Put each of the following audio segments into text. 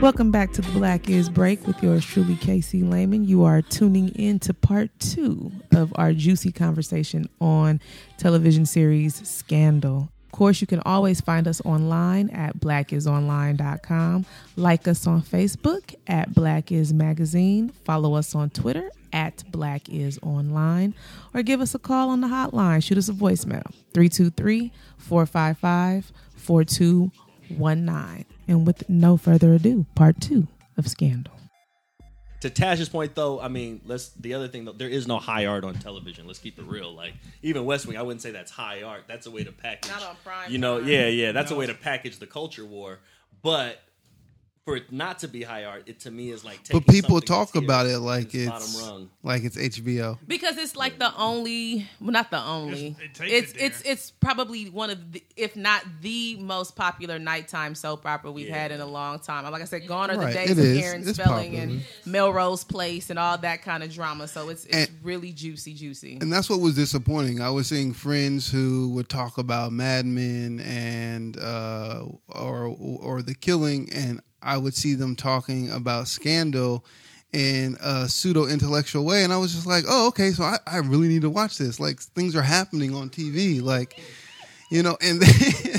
Welcome back to the Black Is Break with yours truly, Casey Lehman. You are tuning in to part 2 of our juicy conversation on television series Scandal. Of course, you can always find us online at blackisonline.com. Like us on Facebook at Black Is Magazine. Follow us on Twitter at Black Is Online. Or give us a call on the hotline. Shoot us a voicemail. 323-455-4219. And with no further ado, part 2 of Scandal. To Tash's point, though, I mean, the other thing, though, there is no high art on television. Let's keep it real. Like, even West Wing, I wouldn't say that's high art. That's a way to package. Not on Prime. That's a way to package the culture war. But for it not to be high art, it to me is like taking But people something talk that's about here it like and it's bottom rung. like it's HBO. Because it's like the only, well, not the only. It's probably one of the, if not the most popular nighttime soap opera we've had in a long time. Like I said, gone are the days of Aaron Spelling and Melrose Place and all that kind of drama. So it's really juicy. And that's what was disappointing. I was seeing friends who would talk about Mad Men and or The Killing, and I would see them talking about Scandal in a pseudo-intellectual way, and I was just like, oh, okay, so I really need to watch this. Like, things are happening on TV, like, you know, and then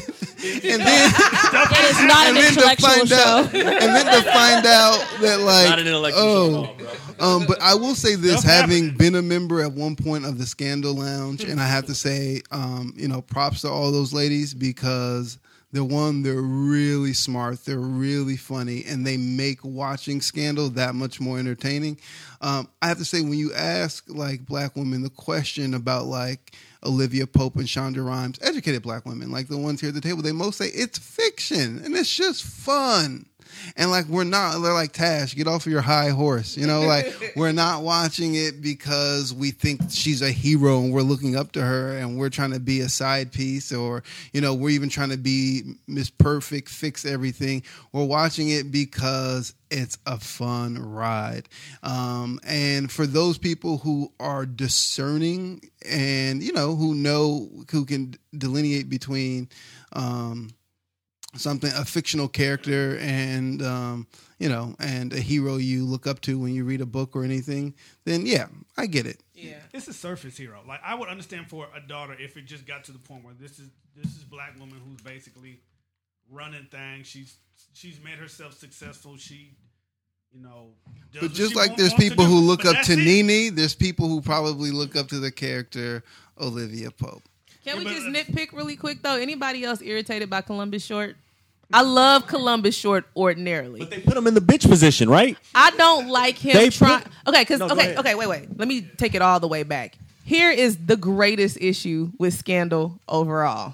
it's not an intellectual show. And then to find out that, like, not an intellectual show, bro. But I will say this, having been a member at one point of the Scandal Lounge, and I have to say, props to all those ladies, because they're really smart, they're really funny, and they make watching Scandal that much more entertaining. I have to say, when you ask like black women the question about like Olivia Pope and Shonda Rhimes, educated black women, like the ones here at the table, they most say it's fiction and it's just fun. And like, they're like, Tash, get off of your high horse. You know, like, we're not watching it because we think she's a hero and we're looking up to her and we're trying to be a side piece, or, you know, we're even trying to be Miss Perfect, fix everything. We're watching it because it's a fun ride. And for those people who are discerning and, you know, who can delineate between, a fictional character and and a hero you look up to when you read a book or anything, then yeah, I get it. Yeah, it's a surface hero. Like, I would understand for a daughter if it just got to the point where this is black woman who's basically running things. She's made herself successful. She, does but just like there's people who look up to Nene, there's people who probably look up to the character Olivia Pope. Can we just nitpick really quick though? Anybody else irritated by Columbus Short? I love Columbus Short ordinarily, but they put him in the bitch position, right? I don't like him trying. Okay, wait. Let me take it all the way back. Here is the greatest issue with Scandal overall.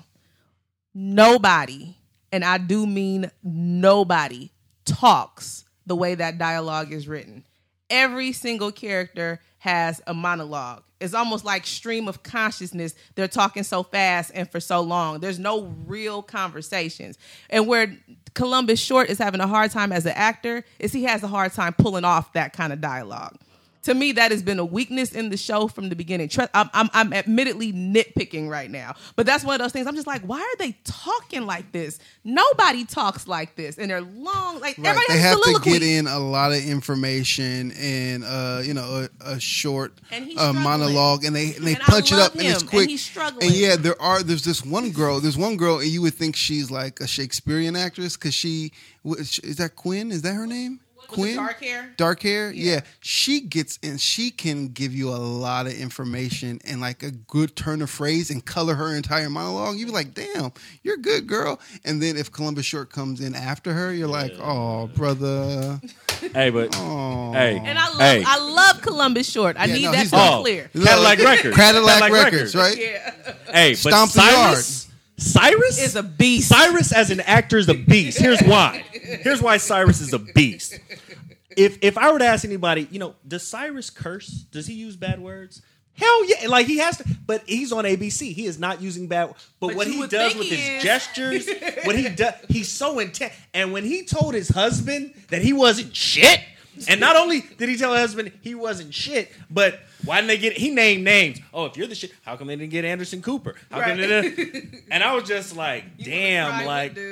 Nobody, and I do mean nobody, talks the way that dialogue is written. Every single character has a monologue. It's almost like stream of consciousness. They're talking so fast and for so long. There's no real conversations. And where Columbus Short is having a hard time as an actor is he has a hard time pulling off that kind of dialogue. To me, that has been a weakness in the show from the beginning. I'm admittedly nitpicking right now, but that's one of those things. I'm just like, why are they talking like this? Nobody talks like this, and they're long. Like, right. Everybody they has have to soliloquy. get in a lot of information and a short monologue, and they punch it up, and it's quick. And he's struggling. And yeah, there's this one girl. There's one girl, and you would think she's like a Shakespearean actress because is that Quinn? Is that her name? Quinn? Dark hair? Yeah. She gets in. She can give you a lot of information and like a good turn of phrase and color her entire monologue. You'd be like, damn, you're good, girl. And then if Columbus Short comes in after her, you're like, oh, brother. Hey, but hey. And I love Columbus Short. I need that to be clear. Cadillac Records. Cadillac Records, right? Yeah. Hey, but Cyrus is a beast. Cyrus as an actor is a beast. Here's why. Here's why Cyrus is a beast. If I were to ask anybody, does Cyrus curse? Does he use bad words? Hell yeah. Like, he has to, but he's on ABC. He is not using bad. But what he does with his gestures, what he does, he's so intense. And when he told his husband that he wasn't shit, and not only did he tell her husband he wasn't shit, but why didn't he named names? Oh, if you're the shit, how come they didn't get Anderson Cooper? How come they didn't? And I was just like, damn, like,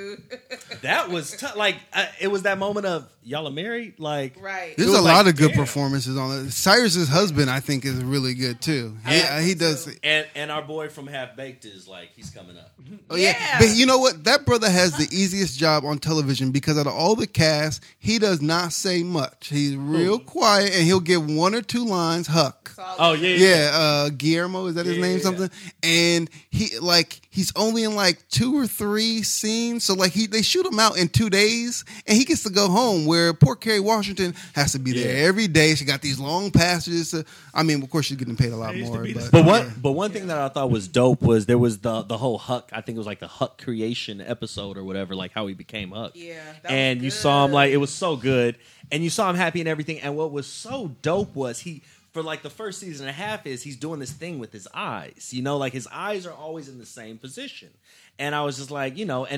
That was tough. Like it was that moment of y'all are married. Like right. There's a lot of good performances on it. Cyrus's husband, I think, is really good too. He does. And our boy from Half Baked is like he's coming up. Oh yeah, but you know what? That brother has the easiest job on television because out of all the cast, he does not say much. He's real quiet, and he'll give one or two lines. Huck. Oh yeah. Guillermo, is that his name? Something. And he's only in like 2 or 3 scenes, so like they shoot him out in 2 days, and he gets to go home. Where poor Kerry Washington has to be there every day. She got these long passages. I mean, of course, she's getting paid a lot more. But one thing that I thought was dope was there was the whole Huck. I think it was like the Huck creation episode or whatever, like how he became Huck. Yeah, and you saw him like it was so good, and you saw him happy and everything. And what was so dope was for like the first season and a half he's doing this thing with his eyes. You know, like his eyes are always in the same position. And I was just like, you know,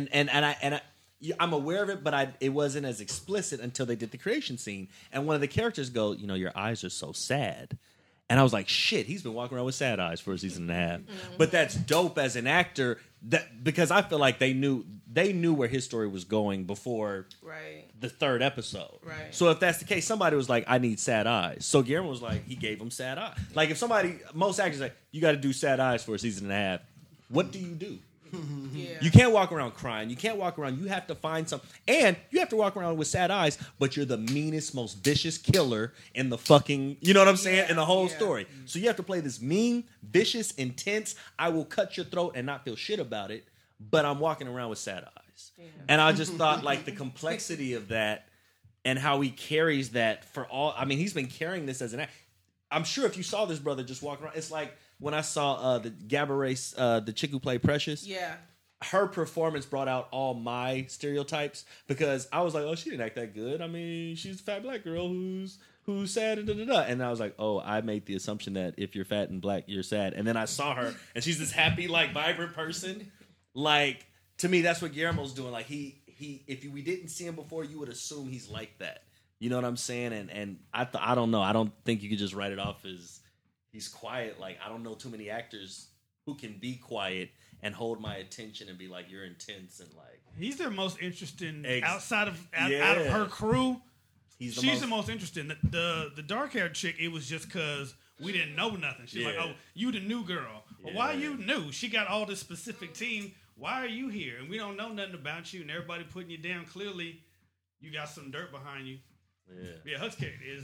I'm aware of it, but it wasn't as explicit until they did the creation scene. And one of the characters go, you know, your eyes are so sad. And I was like, shit, he's been walking around with sad eyes for a season and a half. Mm-hmm. But that's dope as an actor because I feel like they knew where his story was going before the 3rd episode. Right. So if that's the case, somebody was like, I need sad eyes. So Guillermo was like, he gave him sad eyes. Like if most actors like, you got to do sad eyes for a season and a half. What do you do? Yeah. You can't walk around crying. You can't walk around. You have to find something. And you have to walk around with sad eyes, but you're the meanest, most vicious killer in the fucking, you know what I'm saying, in the whole story. So you have to play this mean, vicious, intense, I will cut your throat and not feel shit about it, but I'm walking around with sad eyes. Yeah. And I just thought, like, the complexity of that and how he carries that for all. I mean, he's been carrying this as an act. I'm sure if you saw this brother just walking around, it's like when I saw the Gabourey, the chick who played Precious. Yeah. Her performance brought out all my stereotypes because I was like, oh, she didn't act that good. I mean, she's a fat black girl who's sad and da-da-da. And I was like, oh, I made the assumption that if you're fat and black, you're sad. And then I saw her and she's this happy, like, vibrant person. Like, to me, that's what Guillermo's doing. Like, if we didn't see him before, you would assume he's like that. You know what I'm saying? And I don't know. I don't think you could just write it off as he's quiet. Like, I don't know too many actors who can be quiet and hold my attention and be like, you're intense and like. He's their most interesting out of her crew. She's the most interesting. The dark haired chick, it was just because we didn't know nothing. She's like, oh, you the new girl. Well, why you new? She got all this specific team. Why are you here? And we don't know nothing about you, and everybody putting you down. Clearly, you got some dirt behind you. Yeah, Hux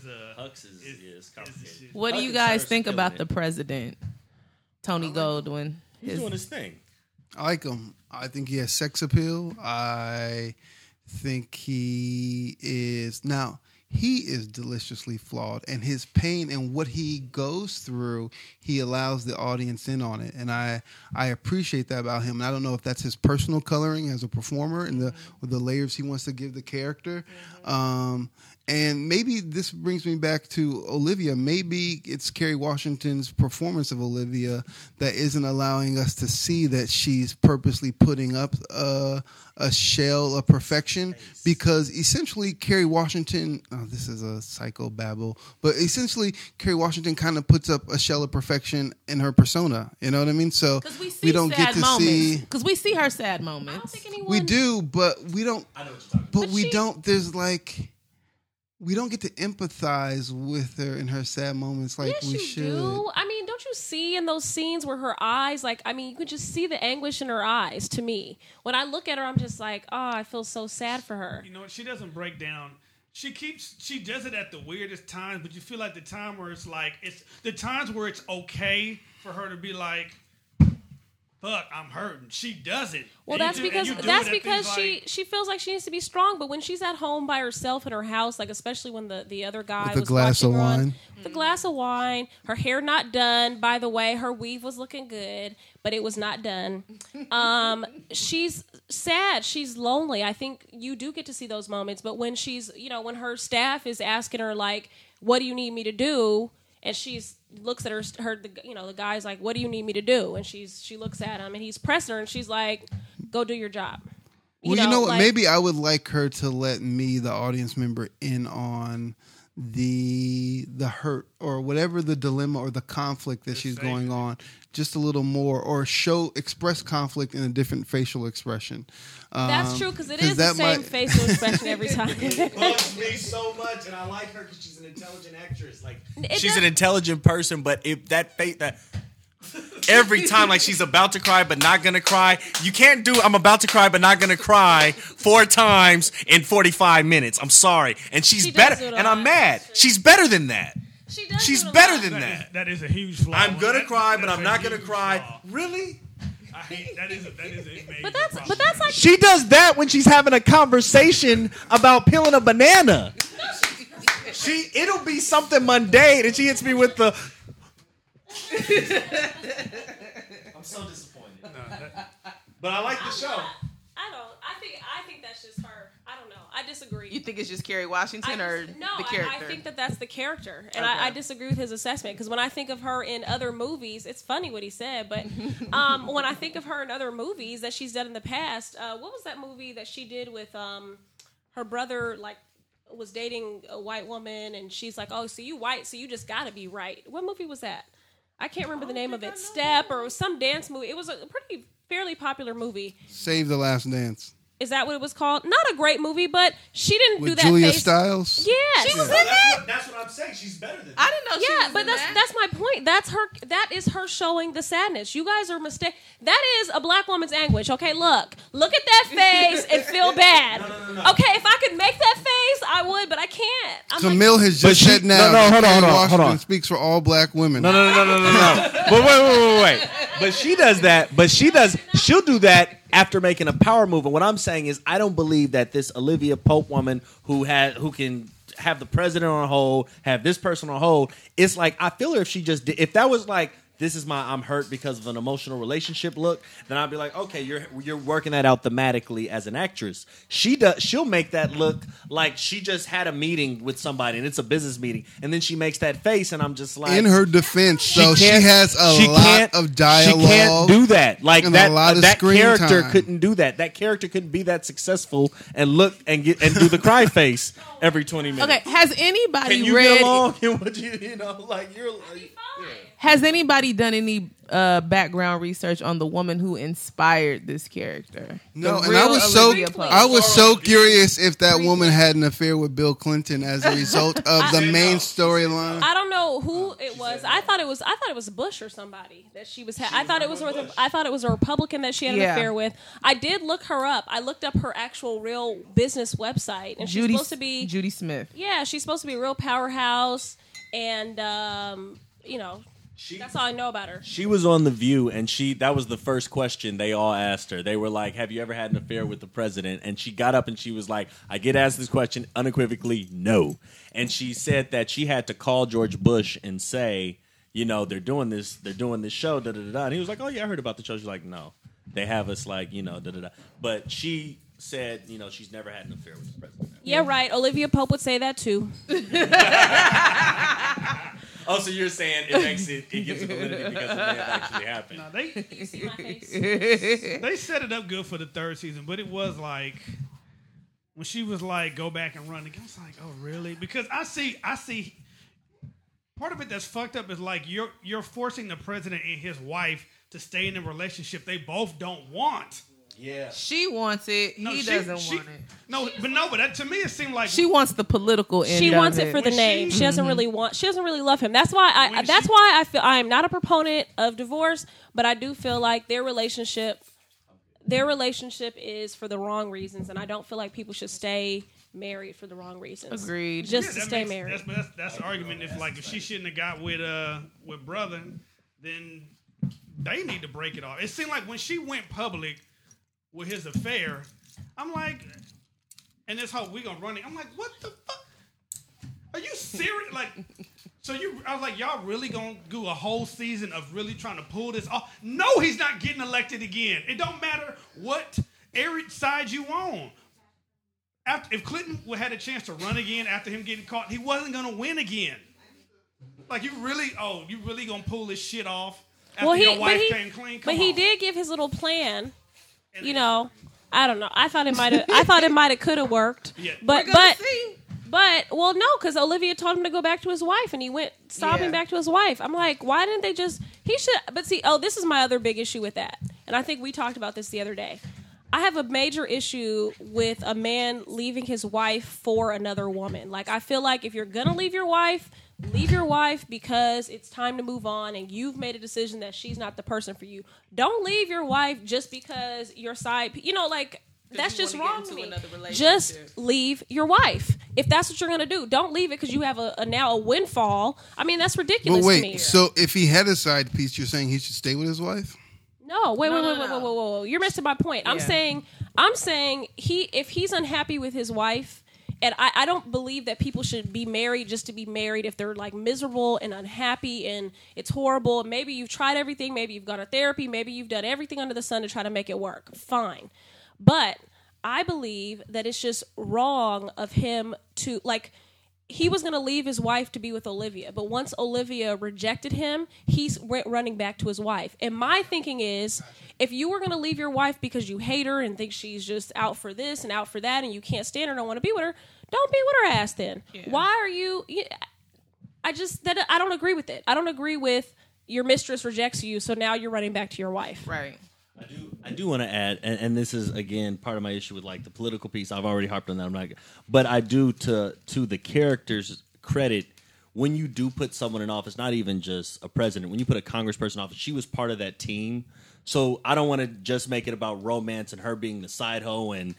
is complicated. What do you guys think about the president, Tony Goldwyn? He's doing his thing. I like him. I think he has sex appeal. I think he is deliciously flawed, and his pain and what he goes through, he allows the audience in on it, and I appreciate that about him. And I don't know if that's his personal coloring as a performer and the layers he wants to give the character. And maybe this brings me back to Olivia. Maybe it's Kerry Washington's performance of Olivia that isn't allowing us to see that she's purposely putting up a shell of perfection, because essentially Kerry Washington, this is a psychobabble, but essentially Kerry Washington kind of puts up a shell of perfection in her persona. You know what I mean? So we don't get to see, because we see her sad moments. I don't think anyone... We do, but we don't. I know what you're talking about. But we don't. There's like. We don't get to empathize with her in her sad moments like we should. Do. I mean, don't you see in those scenes where her eyes, like, I mean, you can just see the anguish in her eyes to me. When I look at her, I'm just like, oh, I feel so sad for her. You know what? She doesn't break down. She does it at the weirdest times, but you feel like the time where it's like, it's the times where it's okay for her to be like, fuck, I'm hurting. She does it. Well, that's because she feels like she needs to be strong. But when she's at home by herself in her house, like especially when the other guy with a glass of wine, the glass of wine, her hair not done. By the way, her weave was looking good, but it was not done. She's sad. She's lonely. I think you do get to see those moments. But when she's, when her staff is asking her like, "What do you need me to do?" and she's looks at the guy's like, "What do you need me to do?" And she looks at him, and he's pressing her, and she's like, "Go do your job." You know what? Maybe I would like her to let me, the audience member, in on the hurt or whatever the dilemma or the conflict that she's going on just a little more, or express conflict in a different facial expression. That's true, because it is the same facial expression every time. It bugs me so much, and I like her because she's an intelligent actress. Like she's an intelligent person, but if that every time, like she's about to cry but not gonna cry. You can't do I'm about to cry but not gonna cry 4 times in 45 minutes. I'm sorry. And she's better, and I'm mad. She's better than that. She's better than that. That is a huge flaw. I'm gonna cry, but I'm not gonna cry. Flaw. Really? I hate that is a major but that's like she does that when she's having a conversation about peeling a banana. It'll be something mundane, and she hits me with the. I'm so disappointed. But I like the show. I think that's just her. I don't know. I disagree. You think it's just Kerry Washington or the character? I think that's the character, and okay. I disagree with his assessment, because when I think of her in other movies, it's funny what he said, but when I think of her in other movies that she's done in the past, what was that movie that she did with her brother? Like, was dating a white woman, and she's like, "Oh, so you white, so you just gotta be right." What movie was that? I can't remember the name of it. Step, or some dance movie. It was a fairly popular movie. Save the Last Dance. Is that what it was called? Not a great movie, but she didn't do that. Julia face. Stiles? Yeah. She was in that? That's what I'm saying. She's better than that. I didn't know she was in that. Yeah, but that's my point. That's her. That is her showing the sadness. You guys are mistaken. That is a black woman's anguish. Okay, look at that face and feel bad. No. Okay, if I could make that face, I would, but I can't. Camille has just said now. Hold on. Speaks for all black women. No. But wait. But she does that. She'll do that after making a power move. And what I'm saying is, I don't believe that this Olivia Pope woman who can have the president on hold, have this person on hold. It's like, I feel her if that was like, this is I'm hurt because of an emotional relationship look, then I'd be like, okay, you're working that out thematically as an actress. She'll make that look like she just had a meeting with somebody and it's a business meeting, and then she makes that face, and I'm just like, in her defense, she has a lot of dialogue. She can't do that. Like that character time. couldn't do that. That character couldn't be that successful and look and do the cry face every 20 minutes. Okay, has anybody Can you read? Get along? You know, like you're. Has anybody done any background research on the woman who inspired this character? No, and I was so curious if that woman had an affair with Bill Clinton as a result of the main storyline. I don't know who it was. I thought it was Bush or somebody that she was. I thought it was a Republican that she had an affair with. I did look her up. I looked up her actual real business website, and she's supposed to be Judy Smith. Yeah, she's supposed to be a real powerhouse, and that's all I know about her. She was on The View, and that was the first question they all asked her. They were like, have you ever had an affair with the president? And she got up and she was like, I get asked this question unequivocally, no. And she said that she had to call George Bush and say, they're doing this show, da-da-da-da. And he was like, oh, yeah, I heard about the show. She's like, no, they have us like, da-da-da. But she said, she's never had an affair with the president. Yeah, right. Olivia Pope would say that too. Oh, so you're saying it gives it validity because it may have actually happened. No, you see my face? They set it up good for the third season, but it was like when she was like, go back and run again. I was like, oh, really? Because I see part of it that's fucked up is like you're forcing the president and his wife to stay in a relationship they both don't want. Yeah, she wants it. He doesn't want it. But to me it seemed like she wants the political end. She wants it for the name. She doesn't really want. She doesn't really love him. That's why I feel I am not a proponent of divorce, but I do feel like their relationship is for the wrong reasons, and I don't feel like people should stay married for the wrong reasons. Agreed. Just to stay married. That's the argument. If she shouldn't have got with brother, then they need to break it off. It seemed like when she went public with his affair, I'm like, and this whole we gonna run it. I'm like, what the fuck? Are you serious? Like, I was like, y'all really gonna do a whole season of really trying to pull this off? No, he's not getting elected again. It don't matter what side you on. If Clinton had a chance to run again after him getting caught, he wasn't gonna win again. Like, you really gonna pull this shit off after your wife came clean? Come on. He did give his little plan. I don't know. I thought it might have could have worked. Yeah. But But, well, no, because Olivia told him to go back to his wife, and he went sobbing back to his wife. I'm like, why didn't they just... He should... But see, this is my other big issue with that. And I think we talked about this the other day. I have a major issue with a man leaving his wife for another woman. Like, I feel like if you're going to leave your wife because it's time to move on and you've made a decision that she's not the person for you. Don't leave your wife just because your side... You know, like... That's just wrong to me. Just leave your wife. If that's what you're going to do, don't leave it because you have now a windfall. I mean, that's ridiculous to me. But wait, so if he had a side piece, you're saying he should stay with his wife? No, wait. You're missing my point. Yeah. I'm saying if he's unhappy with his wife, and I don't believe that people should be married just to be married if they're like miserable and unhappy and it's horrible. Maybe you've tried everything. Maybe you've gone to therapy. Maybe you've done everything under the sun to try to make it work. Fine. But I believe that it's just wrong of him to, like, he was going to leave his wife to be with Olivia. But once Olivia rejected him, he's running back to his wife. And my thinking is, if you were going to leave your wife because you hate her and think she's just out for this and out for that and you can't stand her and don't want to be with her, don't be with her ass then. Yeah. Why are you... I don't agree with it. I don't agree with your mistress rejects you, so now you're running back to your wife. Right. I do want to add, and this is again part of my issue with like the political piece. I've already harped on that. But I do to the character's credit, when you do put someone in office, not even just a president, when you put a congressperson in office, she was part of that team. So I don't want to just make it about romance and her being the side hoe and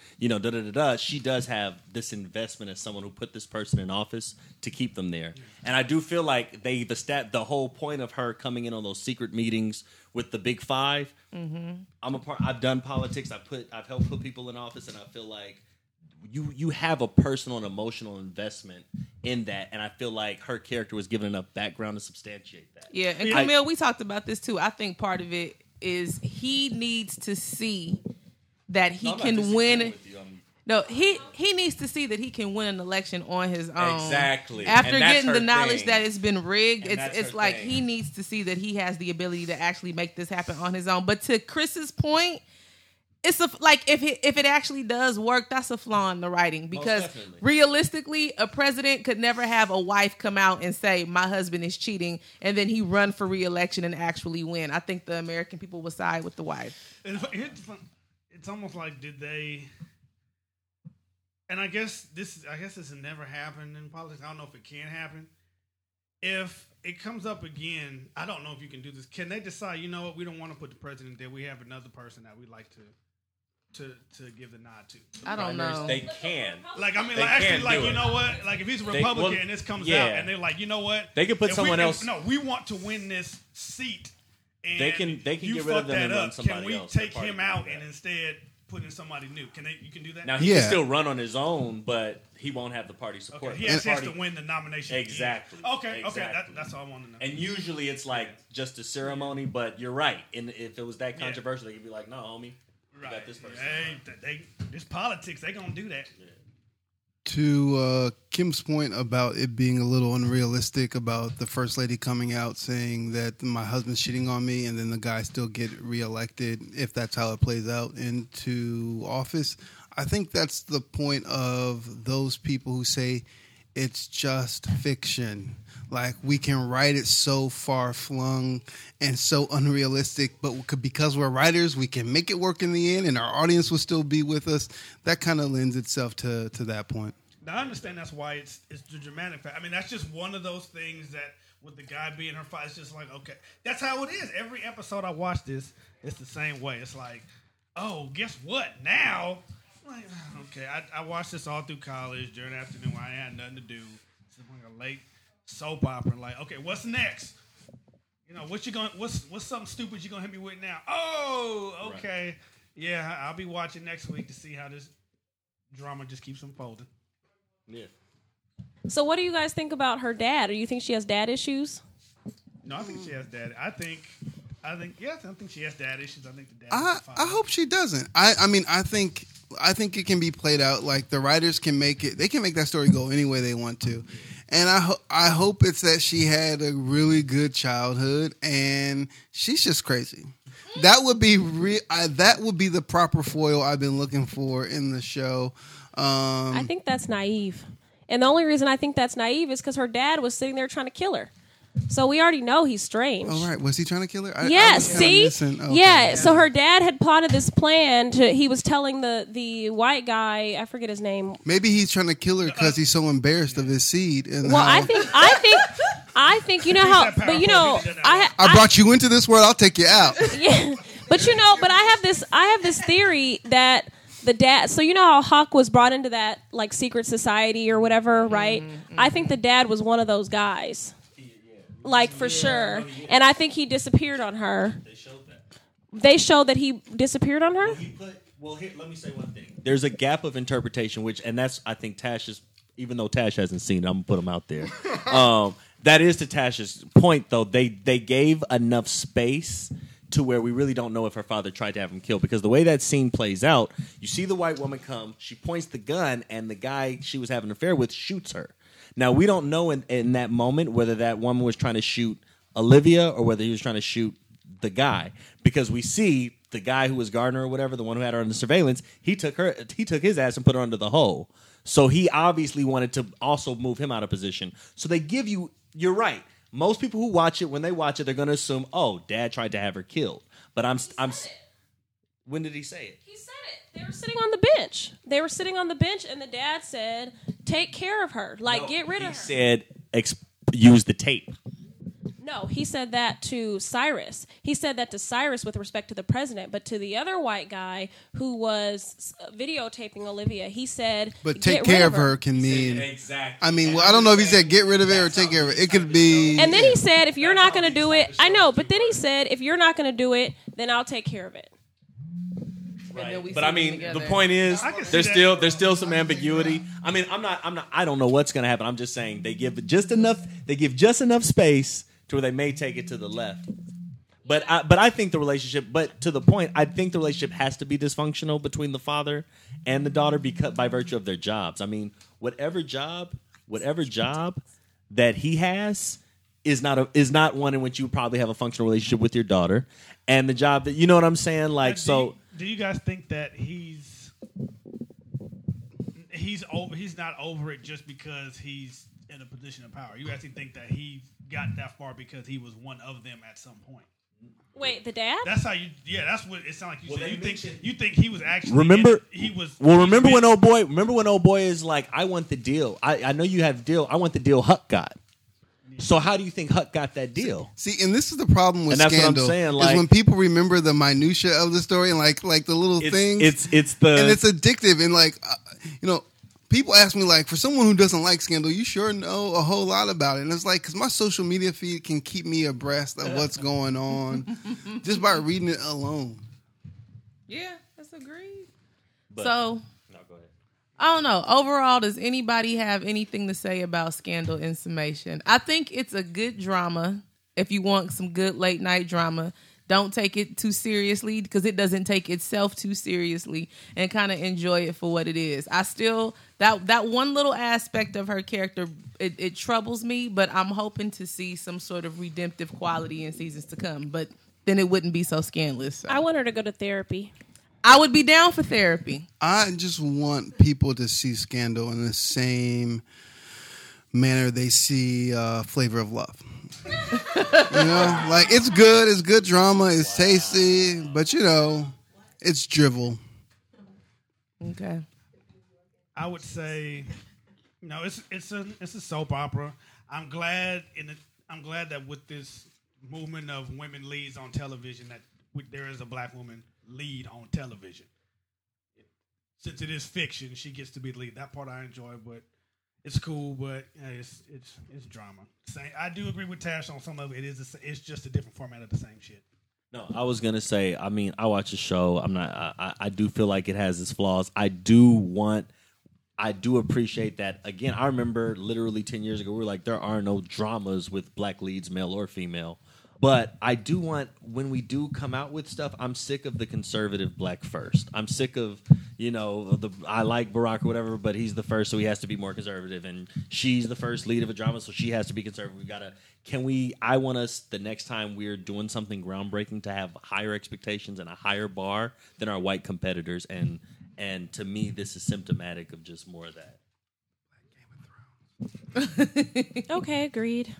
She does have this investment as someone who put this person in office to keep them there. And I do feel like the whole point of her coming in on those secret meetings with the Big Five. Mm-hmm. I've done politics. I've helped put people in office, and I feel like you have a personal and emotional investment in that, and I feel like her character was given enough background to substantiate that. Yeah, and Camille, we talked about this too. I think part of it is he needs to see that he can win. No, he needs to see that he can win an election on his own. Exactly. After getting the knowledge that it's been rigged, it's like he needs to see that he has the ability to actually make this happen on his own. But to Chris's point, it's if it actually does work, that's a flaw in the writing, because realistically, a president could never have a wife come out and say my husband is cheating, and then he run for re-election and actually win. I think the American people would side with the wife. It's almost like did they? And I guess this has never happened in politics. I don't know if it can happen. If it comes up again, I don't know if you can do this. Can they decide? You know what? We don't want to put the president there. We have another person that we'd like to give the nod to. I don't know. They can. Like, I mean, like, actually, like, you know what? Like, if he's a Republican and this comes out and they're like, you know what? They can put someone else. No, we want to win this seat. And they can get rid of them and run somebody else. Can we take him out and instead put in somebody new? You can do that? Now, he can still run on his own, but he won't have the party support. Okay. He has to win the nomination. Exactly. Okay. That's all I want to know. And usually it's like just a ceremony, but you're right. And if it was that controversial, they could be like, no, homie. Right. Got this person. This politics, they gonna do that. Yeah. To Kim's point about it being a little unrealistic about the first lady coming out saying that my husband's cheating on me, and then the guy still get reelected, if that's how it plays out into office, I think that's the point of those people who say it's just fiction. Like, we can write it so far-flung and so unrealistic, but because we're writers, we can make it work in the end, and our audience will still be with us. That kind of lends itself to that point. Now, I understand that's why it's the dramatic fact. I mean, that's just one of those things that with the guy being her fight, it's just like, okay, that's how it is. Every episode I watch this, it's the same way. It's like, oh, guess what? Now, like, okay, I watched this all through college during the afternoon when I had nothing to do. It's like a late soap opera, like, okay, what's next? You know, what's something stupid you gonna hit me with now? Oh, okay. Right. Yeah, I'll be watching next week to see how this drama just keeps unfolding. Yeah. So what do you guys think about her dad? Do you think she has dad issues? No, I think she has dad. I think she has dad issues. I think the dad. I hope she doesn't. I mean, I think it can be played out. Like, the writers can make it. They can make that story go any way they want to. And I hope it's that she had a really good childhood and she's just crazy. That would be that would be the proper foil I've been looking for in the show. I think that's naive. And the only reason I think that's naive is because her dad was sitting there trying to kill her. So we already know he's strange. Oh, right. Was he trying to kill her? Yes, see? Okay. Yeah, so her dad had plotted this plan he was telling the white guy, I forget his name. Maybe he's trying to kill her because he's so embarrassed of his seed. And I think, you know how, but you know, I brought you into this world, I'll take you out. Yeah, but you know, but I have this theory that the dad, so you know how Huck was brought into that like secret society or whatever, right? Mm-hmm. I think the dad was one of those guys. Like for sure. And I think he disappeared on her. They showed that. They showed that he disappeared on her? Here, let me say one thing. There's a gap of interpretation, and that's, I think, Tash's, even though Tash hasn't seen it, I'm going to put him out there. That is to Tash's point, though. They gave enough space to where we really don't know if her father tried to have him killed. Because the way that scene plays out, you see the white woman come, she points the gun, and the guy she was having an affair with shoots her. Now, we don't know in that moment whether that woman was trying to shoot Olivia or whether he was trying to shoot the guy. Because we see the guy who was Gardner or whatever, the one who had her under surveillance, he took his ass and put her under the hole. So he obviously wanted to also move him out of position. So they give you, you're right. Most people who watch it, when they watch it, they're going to assume, oh, dad tried to have her killed. But when did he say it? He said it. They were sitting on the bench. And the dad said, take care of her. Get rid of her. He said, use the tape. No, he said that to Cyrus. He said that to Cyrus with respect to the president. But to the other white guy who was videotaping Olivia, he said, but take care of her can mean... Exactly. I mean, I don't know if he said get rid of it or take care of it. It could be... And then he said, if you're not going to do it... I know, but then he said, if you're not going to do it, then I'll take care of it. Right. But I mean, the point is, there's still some ambiguity. I mean, I don't know what's going to happen. I'm just saying they give just enough space to where they may take it to the left. But I think the relationship, but to the point, I think the relationship has to be dysfunctional between the father and the daughter because by virtue of their jobs. I mean, whatever job that he has is not one in which you probably have a functional relationship with your daughter, and the job that, you know what I'm saying, like so. Do you guys think that he's not over it just because he's in a position of power? You actually think that he got that far because he was one of them at some point? Wait, the dad? That's how you. Yeah, that's what it sounds like. You think he was actually. Remember when old boy is like, I want the deal. I know you have the deal. I want the deal Huck got. So how do you think Huck got that deal? See, and this is the problem with Scandal. What I'm saying, is when people remember the minutia of the story and like the little things. It's addictive and people ask me for someone who doesn't like Scandal, you sure know a whole lot about it. And it's because my social media feed can keep me abreast of what's going on just by reading it alone. Yeah, that's agreed. So. I don't know. Overall, does anybody have anything to say about Scandal in summation? I think it's a good drama. If you want some good late night drama, don't take it too seriously because it doesn't take itself too seriously, and kind of enjoy it for what it is. I still, that one little aspect of her character, it troubles me, but I'm hoping to see some sort of redemptive quality in seasons to come. But then it wouldn't be so scandalous. So. I want her to go to therapy. I would be down for therapy. I just want people to see Scandal in the same manner they see Flavor of Love. It's good. It's good drama. It's tasty. But, it's drivel. Okay. I would say, it's a soap opera. I'm glad that with this movement of women leads on television that there is a black woman lead on television. Since it is fiction, she gets to be the lead. That part I enjoy, but it's cool. But it's drama. I do agree with Tash on some of it. It's just a different format of the same shit. No, I was gonna say. I mean, I watch the show. I do feel like it has its flaws. I do appreciate that. Again, I remember literally 10 years ago, we were like, there are no dramas with black leads, male or female. But I do want, when we do come out with stuff, I'm sick of the conservative black first. I'm sick of, I like Barack or whatever, but he's the first, so he has to be more conservative. And she's the first lead of a drama, so she has to be conservative. I want us, the next time we're doing something groundbreaking, to have higher expectations and a higher bar than our white competitors. And to me, this is symptomatic of just more of that. Okay, agreed.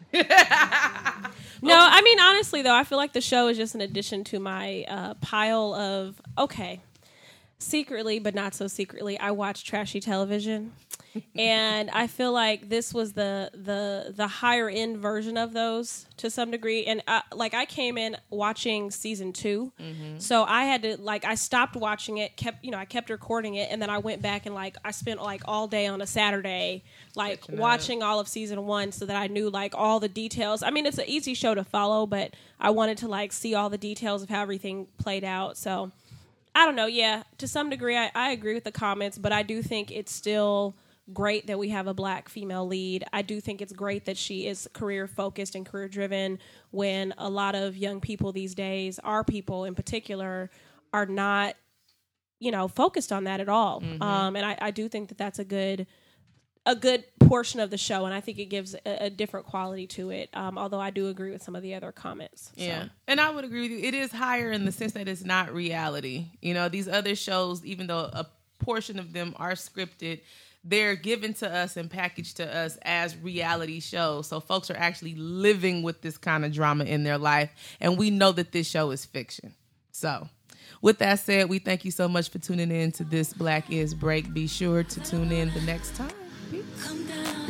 No, I mean, honestly, though, I feel like the show is just an addition to my pile of, secretly, but not so secretly, I watch trashy television. And I feel like this was the higher end version of those to some degree. And I came in watching season 2, so I had to I stopped watching it, I kept recording it, and then I went back and I spent all day on a Saturday watching all of season 1 so that I knew all the details. I mean, it's an easy show to follow, but I wanted to see all the details of how everything played out. So I don't know. Yeah, to some degree, I agree with the comments, but I do think it's still great that we have a black female lead. I do think it's great that she is career focused and career driven when a lot of young people these days, our people in particular, are not, focused on that at all. And I do think that that's a good portion of the show, and I think it gives a different quality to it. Although I do agree with some of the other comments. Yeah, and I would agree with you. It is higher in the sense that it's not reality. These other shows, even though a portion of them are scripted, they're given to us and packaged to us as reality shows. So folks are actually living with this kind of drama in their life. And we know that this show is fiction. So with that said, we thank you so much for tuning in to this Black Is Break. Be sure to tune in the next time. Peace.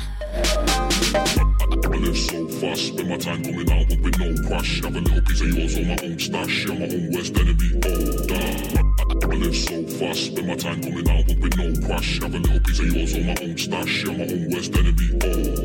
I live so fast, spend my time coming out with no crash. Have a little piece of yours on my own stash, on my own worst enemy. Oh, damn. I live so fast, spend my time coming out with no crash. Have a little piece of yours on my own stash, on my own worst enemy. Oh,